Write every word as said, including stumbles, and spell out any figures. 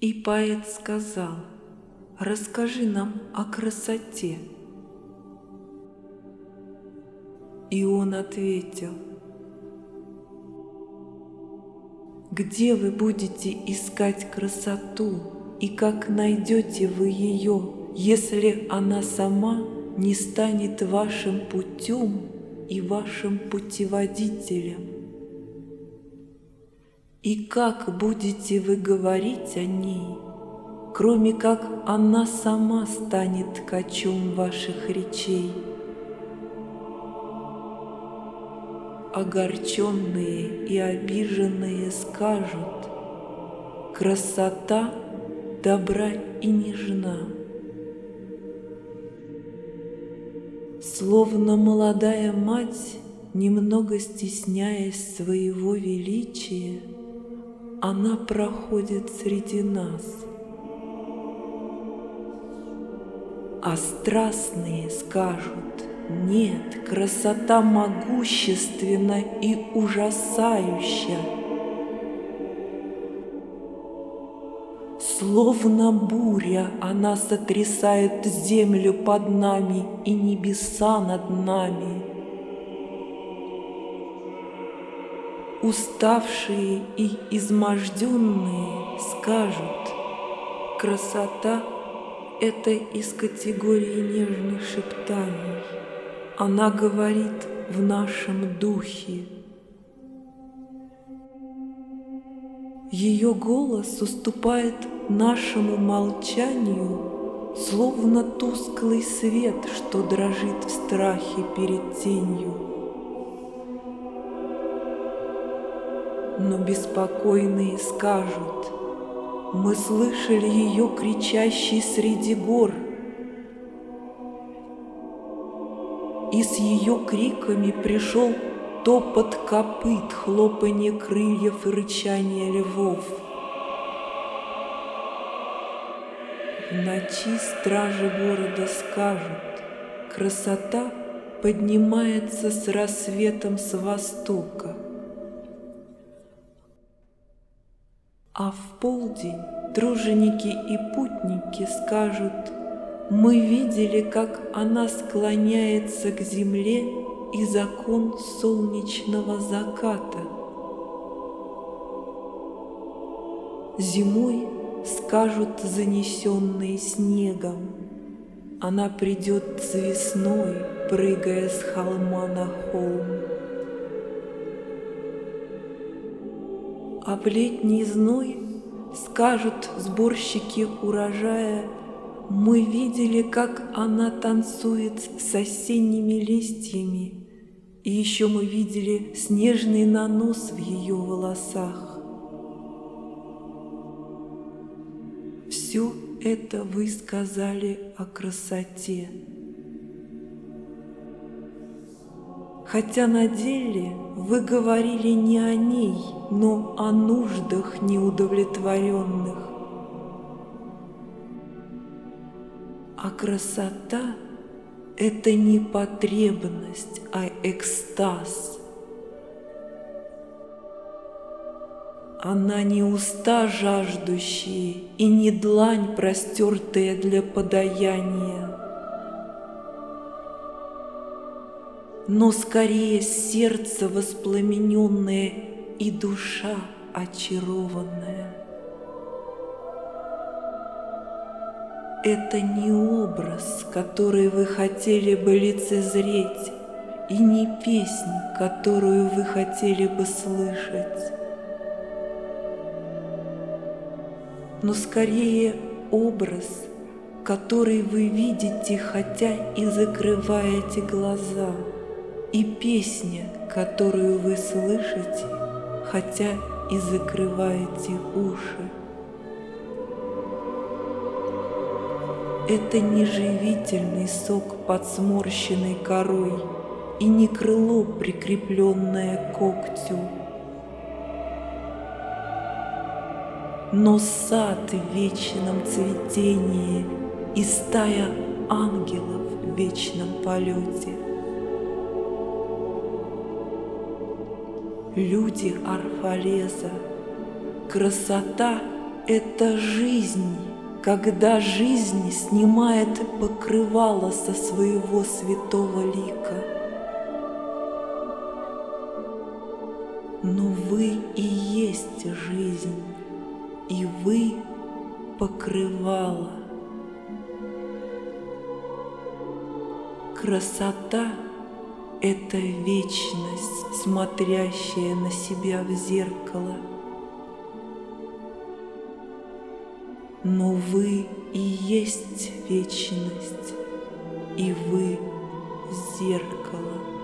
И поэт сказал: расскажи нам о красоте. И он ответил: где вы будете искать красоту, и как найдете вы ее, если она сама не станет вашим путем и вашим путеводителем? И как будете вы говорить о ней, кроме как она сама станет ткачом ваших речей? Огорченные и обиженные скажут: красота добра и нежна. Словно молодая мать, немного стесняясь своего величия, она проходит среди нас. А страстные скажут: нет, красота могущественна и ужасающа. Словно буря она сотрясает землю под нами и небеса над нами. Уставшие и изможденные скажут: красота — это из категории нежных шептаний. Она говорит в нашем духе. Ее голос уступает нашему молчанию, словно тусклый свет, что дрожит в страхе перед тенью. Но беспокойные скажут: мы слышали ее кричащей среди гор, и с ее криками пришел топот копыт, хлопанье крыльев и рычание львов. В ночи стражи города скажут: красота поднимается с рассветом с востока. А в полдень труженики и путники скажут: мы видели, как она склоняется к земле и закон солнечного заката. Зимой скажут занесенные снегом: она придет с весной, прыгая с холма на холм. А в летний зной скажут сборщики урожая: мы видели, как она танцует с осенними листьями, и еще мы видели снежный нанос в ее волосах. Все это вы сказали о красоте. Хотя на деле вы говорили не о ней, но о нуждах неудовлетворенных. А красота — это не потребность, а экстаз. Она не уста жаждущие и не длань, простертая для подаяния, но скорее сердце воспламененное и душа очарованная. Это не образ, который вы хотели бы лицезреть, и не песнь, которую вы хотели бы слышать, но скорее образ, который вы видите, хотя и закрываете глаза, и песня, которую вы слышите, хотя и закрываете уши. Это не живительный сок под сморщенной корой и не крыло, прикрепленное к когтю, но сад в вечном цветении и стая ангелов в вечном полете. Люди Орфалеза, красота — это жизнь, когда жизнь снимает покрывало со своего святого лика. Но вы и есть жизнь, и вы покрывало. Красота — это вечность, смотрящая на себя в зеркало. Но вы и есть вечность, и вы зеркало.